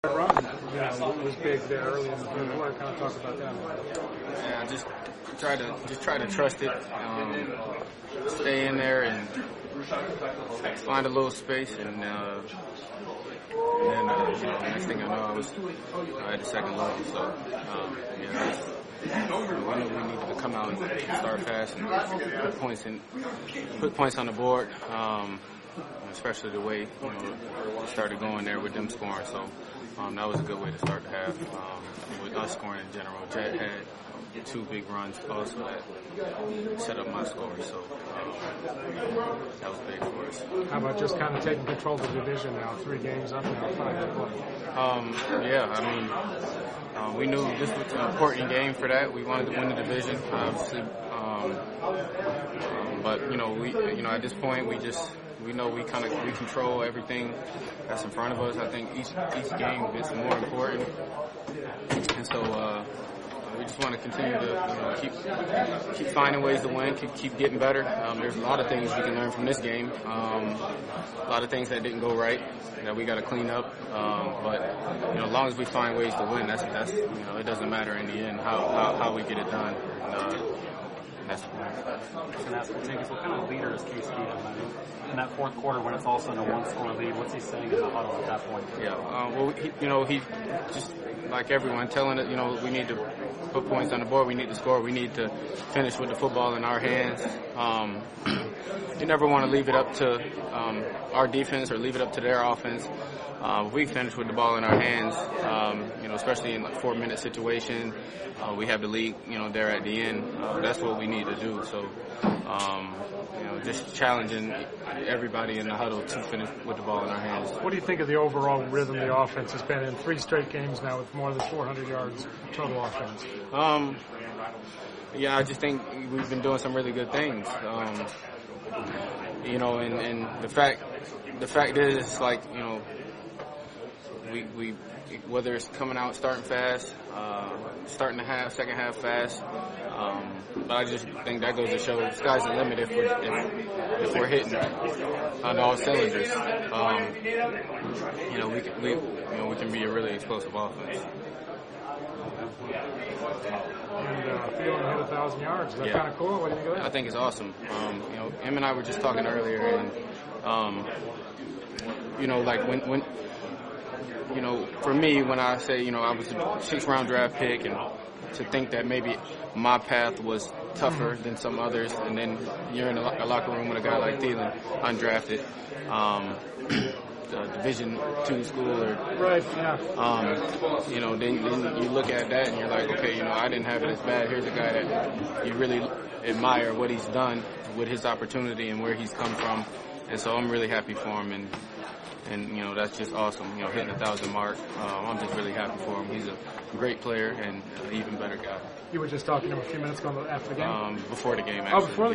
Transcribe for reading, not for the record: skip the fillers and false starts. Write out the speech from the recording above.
Run, it was big there early in the third quarter. Kind of talk about that. Yeah, just try to trust it, stay in there and find a little space, and next thing I know, I had the second level. So we knew we needed to come out and start fast and put points on the board. Especially the way started going there with them scoring. So that was a good way to start the half. With us scoring in general, Jet had 2 big runs also that set up my score. So that was big for us. How about just kind of taking control of the division now? 3 games up now, 5-1. Yeah, we knew this was an important game for that. We wanted to win the division, obviously. But we at this point we know we control everything that's in front of us. I think each game gets more important, and so we just want to continue to keep finding ways to win, keep getting better. There's a lot of things we can learn from this game. A lot of things that didn't go right that we got to clean up. But as long as we find ways to win, that's it doesn't matter in the end how we get it done. That's what kind of leader is Case Keenum in that fourth quarter when it's also in a 1-score lead? What's he saying in the huddle at that point? Yeah, he just like everyone telling it. We need to put points on the board. We need to score. We need to finish with the football in our hands. You never want to leave it up to our defense or leave it up to their offense. If we finish with the ball in our hands, especially in a 4-minute situation, we have the lead, there at the end. That's what we need to do. So, just challenging everybody in the huddle to finish with the ball in our hands. What do you think of the overall rhythm the offense has been in 3 straight games now with more than 400 yards total offense? Yeah, I just think we've been doing some really good things. And the fact is, like, we whether it's coming out starting fast, starting the second half fast, but I just think that goes to show the sky's the limit if we're hitting on all cylinders. We can be a really explosive offense. And feeling hit 1,000 yards. Is that kind of cool? What do you think of that? I think it's awesome. Em and I were just talking earlier, and like when for me, when I say I was a 6th-round draft pick, and to think that maybe my path was tougher than some others, and then you're in a locker room with a guy like Thielen, undrafted. Division II school, or right, yeah. Then you look at that and you're like, okay, I didn't have it as bad. Here's a guy that you really admire what he's done with his opportunity and where he's come from, and so I'm really happy for him, and that's just awesome. Hitting the 1,000 mark, I'm just really happy for him. He's a great player and an even better guy. You were just talking to him a few minutes ago after the game. Before the game, actually. Oh, before the